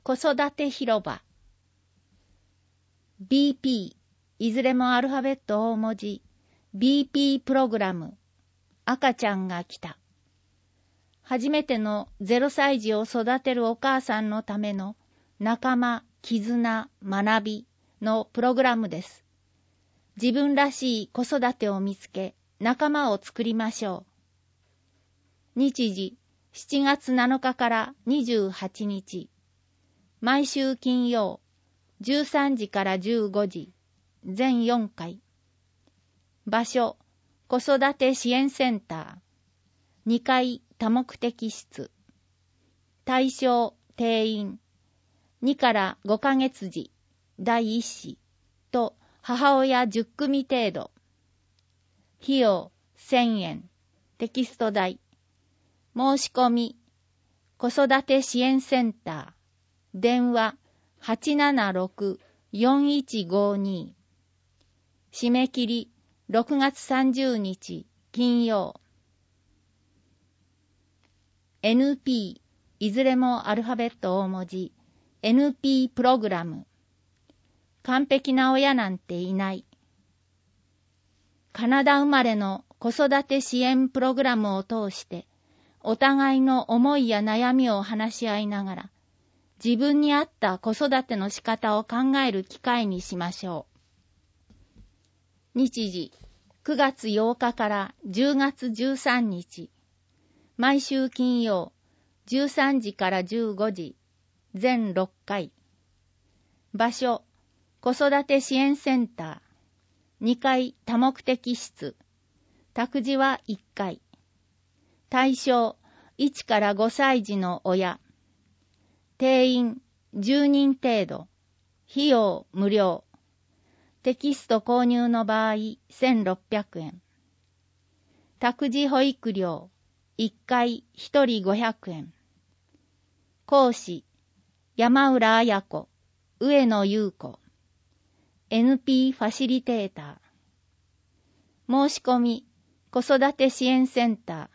子育て広場 BP いずれもアルファベット大文字 BP プログラム赤ちゃんが来た。初めての0歳児を育てるお母さんのための仲間、絆、学びのプログラムです。自分らしい子育てを見つけ、仲間を作りましょう。日時、7月7日から28日。毎週金曜、13時から15時、全4回。場所、子育て支援センター。2階多目的室。対象、定員。2から5ヶ月時、第1子と母親10組程度。費用1000円。テキスト代。申し込み、子育て支援センター。電話 876-4152。締め切り6月30日金曜。NP いずれもアルファベット大文字 NP プログラム。完璧な親なんていない。カナダ生まれの子育て支援プログラムを通してお互いの思いや悩みを話し合いながら自分に合った子育ての仕方を考える機会にしましょう。日時、9月8日から10月13日。毎週金曜、13時から15時、全6回。場所、子育て支援センター。2階多目的室。託児は1回。対象、1から5歳児の親。定員10人程度。費用無料。テキスト購入の場合1600円。託児保育料1回1人500円。講師山浦彩子、上野優子。NP ファシリテーター。申し込み子育て支援センタ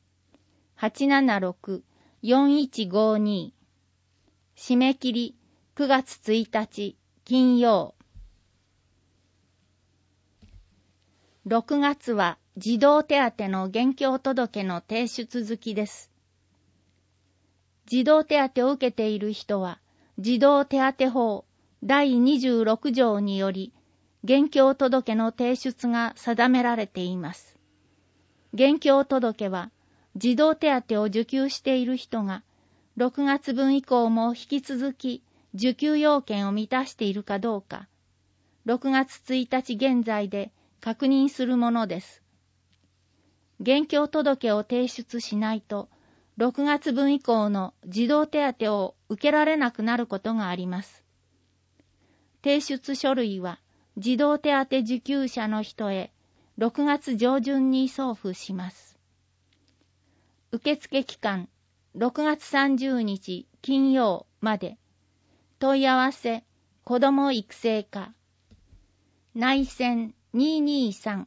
ー 876-4152。締め切り9月1日金曜。6月は児童手当の現況届の提出続きです。児童手当を受けている人は児童手当法第26条により現況届の提出が定められています。現況届は児童手当を受給している人が6月分以降も引き続き受給要件を満たしているかどうか、6月1日現在で確認するものです。現況届を提出しないと、6月分以降の児童手当を受けられなくなることがあります。提出書類は児童手当受給者の人へ6月上旬に送付します。受付期間6月30日金曜まで。問い合わせ子ども育成課内線223。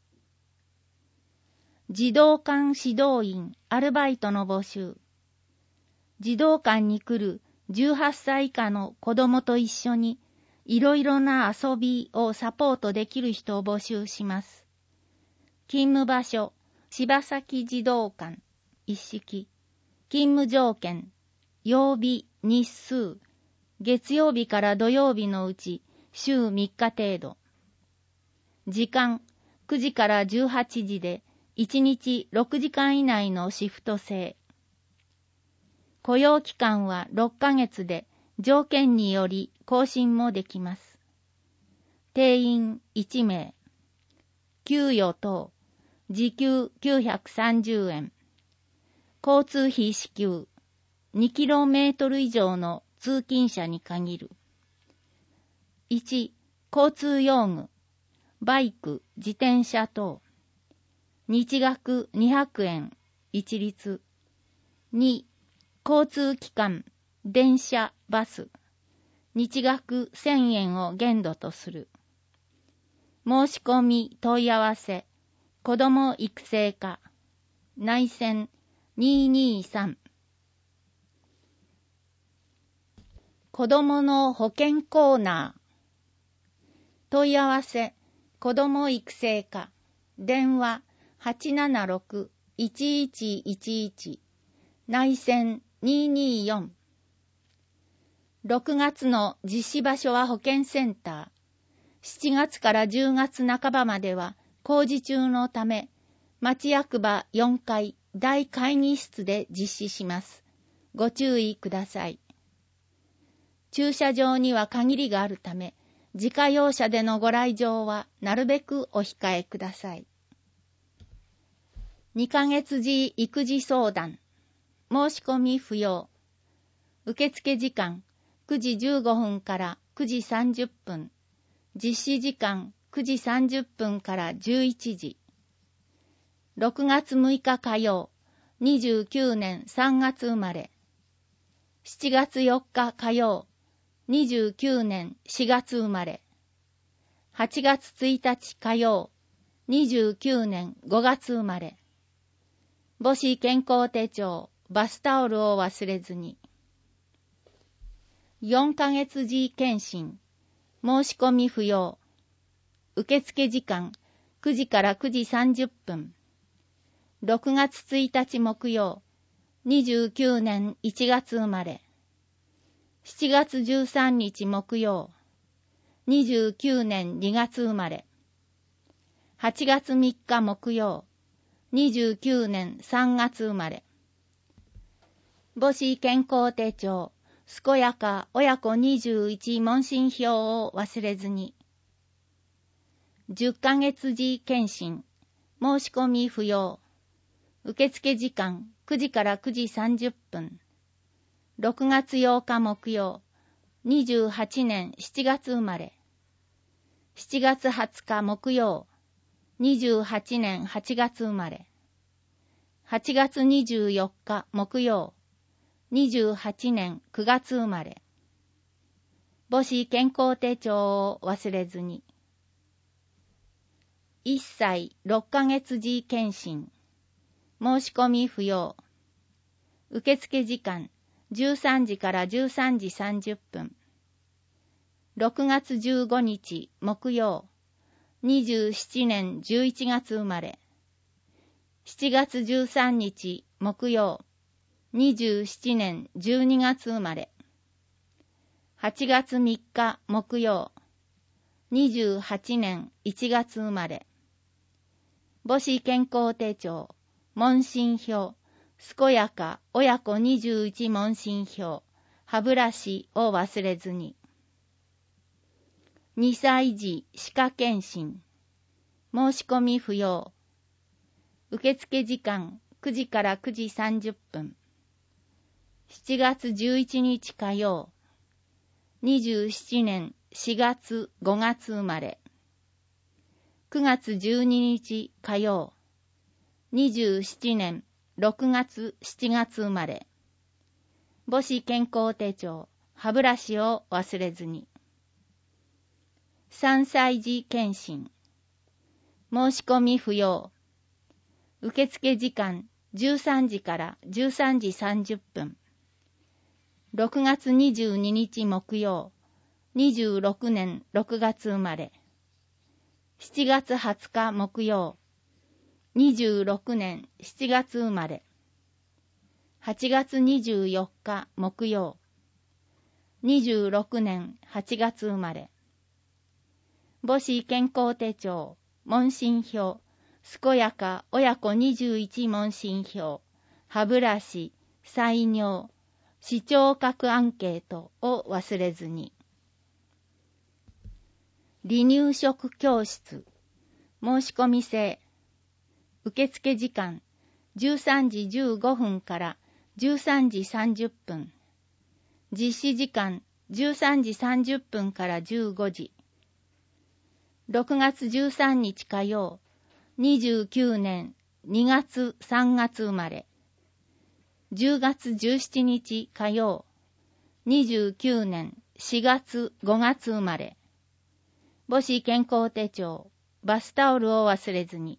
児童館指導員アルバイトの募集。児童館に来る18歳以下の子どもと一緒にいろいろな遊びをサポートできる人を募集します。勤務場所、柴崎児童館、一式。勤務条件、曜日、日数、月曜日から土曜日のうち週3日程度。時間、9時から18時で1日6時間以内のシフト制。雇用期間は6ヶ月で条件により更新もできます。定員1名。給与等、時給930円。交通費支給、2km 以上の通勤者に限る。1、交通用具、バイク、自転車等。日額200円、一律。2、交通機関、電車、バス。日額1000円を限度とする。申し込み問い合わせ、子ども育成課、内線223。 子どもの保健コーナー。問い合わせ、子ども育成課。電話 876-1111。内線224。6月の実施場所は保健センター。7月から10月半ばまでは工事中のため、町役場4階大会議室で実施します。ご注意ください。駐車場には限りがあるため、自家用車でのご来場はなるべくお控えください。2ヶ月時育児相談。申し込み不要。受付時間9時15分から9時30分。実施時間9時30分から11時。6月6日火曜、29年3月生まれ。7月4日火曜、29年4月生まれ。8月1日火曜、29年5月生まれ。母子健康手帳、バスタオルを忘れずに。4ヶ月時検診、申し込み不要。受付時間9時から9時30分。6月1日木曜、29年1月生まれ。7月13日木曜、29年2月生まれ。8月3日木曜、29年3月生まれ。母子健康手帳、健やか親子21問診票を忘れずに。10ヶ月時検診、申し込み不要。受付時間9時から9時30分。6月8日木曜、28年7月生まれ。7月20日木曜、28年8月生まれ。8月24日木曜、28年9月生まれ。母子健康手帳を忘れずに。1歳6ヶ月時検診。申し込み不要。受付時間13時から13時30分。6月15日木曜、27年11月生まれ。7月13日木曜、27年12月生まれ。8月3日木曜、28年1月生まれ。母子健康手帳、問診票、健やか親子21問診票、歯ブラシを忘れずに。2歳児歯科検診、申し込み不要。受付時間9時から9時30分。7月11日火曜、27年4月5月生まれ。9月12日火曜、27年6月7月生まれ。母子健康手帳、歯ブラシを忘れずに。3歳児検診、申し込み不要。受付時間13時から13時30分。6月22日木曜、26年6月生まれ。7月20日木曜、26年7月生まれ。8月24日木曜、26年8月生まれ。母子健康手帳、問診票、健やか親子21問診票、歯ブラシ、採尿、視聴覚アンケートを忘れずに。離乳食教室、申し込み制。受付時間13時15分から13時30分。実施時間13時30分から15時。6月13日火曜、29年2月3月生まれ。10月17日火曜、29年4月5月生まれ。母子健康手帳、バスタオルを忘れずに。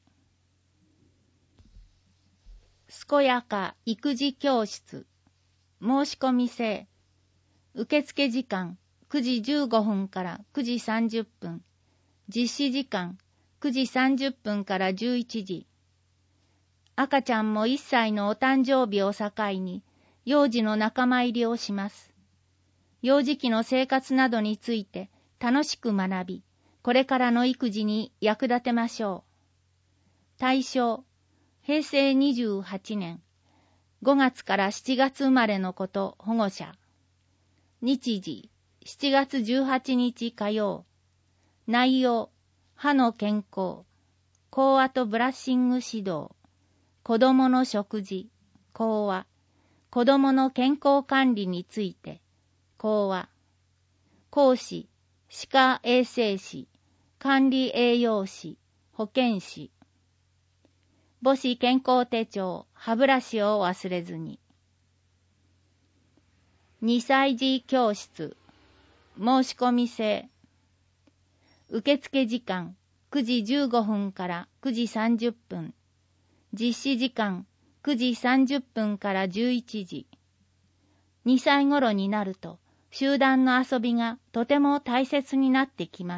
健やか育児教室、申し込み制。 受付時間9時15分から9時30分。実施時間9時30分から11時。赤ちゃんも1歳のお誕生日を境に、幼児の仲間入りをします。幼児期の生活などについて楽しく学び、これからの育児に役立てましょう。対象、平成28年5月から7月生まれの子と保護者。日時、7月18日火曜。内容、歯の健康、講話とブラッシング指導、子供の食事、講話、子供の健康管理について、講話、講師、歯科衛生士、管理栄養士、保健師。母子健康手帳、歯ブラシを忘れずに。2歳児教室、申し込み制。受付時間9時15分から9時30分。実施時間9時30分から11時。2歳頃になると集団の遊びがとても大切になってきます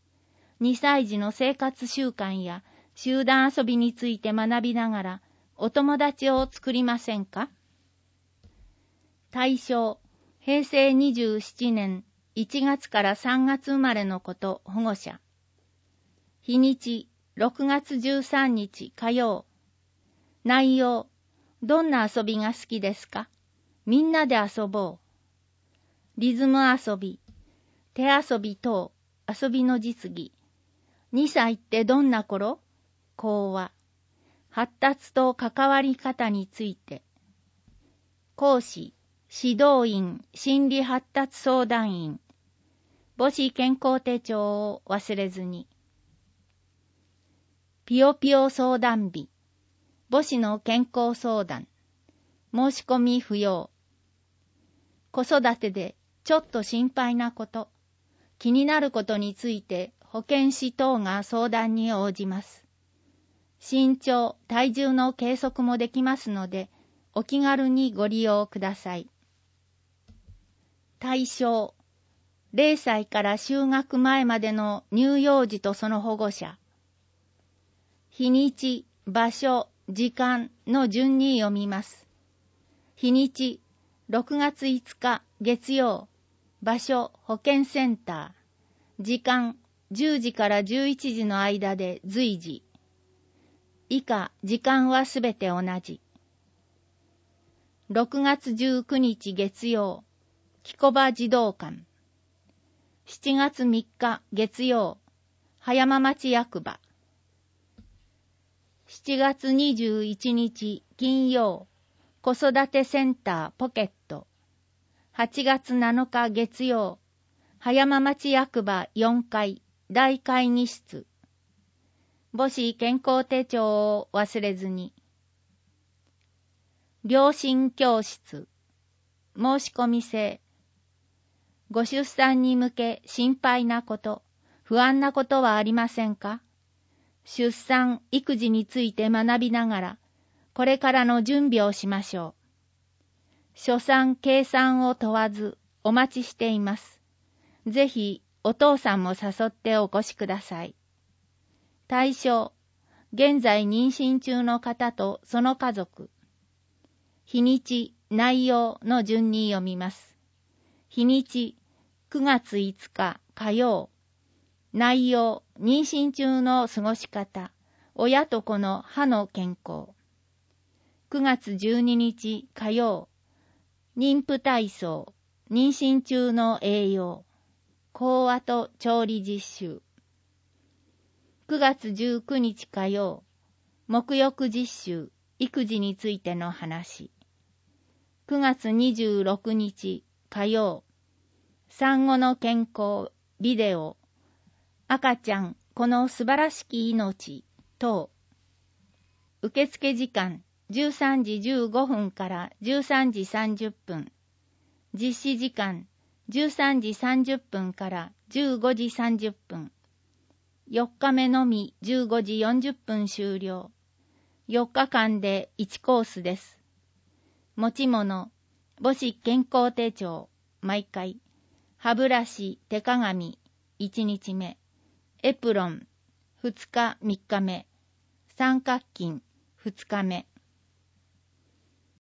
。2歳児の生活習慣や集団遊びについて学びながらお友達を作りませんか？対象、平成27年1月から3月生まれの子と保護者。日にち、6月13日火曜。内容、どんな遊びが好きですか？みんなで遊ぼう。リズム遊び、手遊び等、遊びの実技。2歳ってどんな頃？講話。発達と関わり方について。講師、指導員、心理発達相談員。母子健康手帳を忘れずに。ぴよぴよ相談日。母子の健康相談。申し込み不要。子育てでちょっと心配なこと、気になることについて保健師等が相談に応じます。身長、体重の計測もできますので、お気軽にご利用ください。対象、0歳から就学前までの乳幼児とその保護者。日にち、場所、時間の順に読みます。日にち、6月5日月曜。場所、保健センター。時間、10時から11時の間で随時。以下、時間はすべて同じ。6月19日月曜。木古場児童館。7月3日月曜。葉山町役場。7月21日金曜。子育てセンターポケット。8月7日月曜。葉山町役場4階大会議室。母子健康手帳を忘れずに。両親教室。申し込み制。ご出産に向け心配なこと、不安なことはありませんか？出産、育児について学びながら、これからの準備をしましょう。初産、計算を問わずお待ちしています。ぜひお父さんも誘ってお越しください。対象、現在妊娠中の方とその家族。日にち、内容の順に読みます。日にち、9月5日火曜。内容、妊娠中の過ごし方、親と子の歯の健康。9月12日火曜。妊婦体操、妊娠中の栄養。講話と調理実習。9月19日火曜。沐浴実習、育児についての話。9月26日火曜。産後の健康、ビデオ、赤ちゃん、この素晴らしき命、等。受付時間、13時15分から13時30分。実施時間、13時30分から15時30分。4日目のみ15時40分終了。4日間で1コースです。持ち物、母子健康手帳、 毎回。歯ブラシ、手鏡、1日目。エプロン、2日、3日目。三角巾、2日目。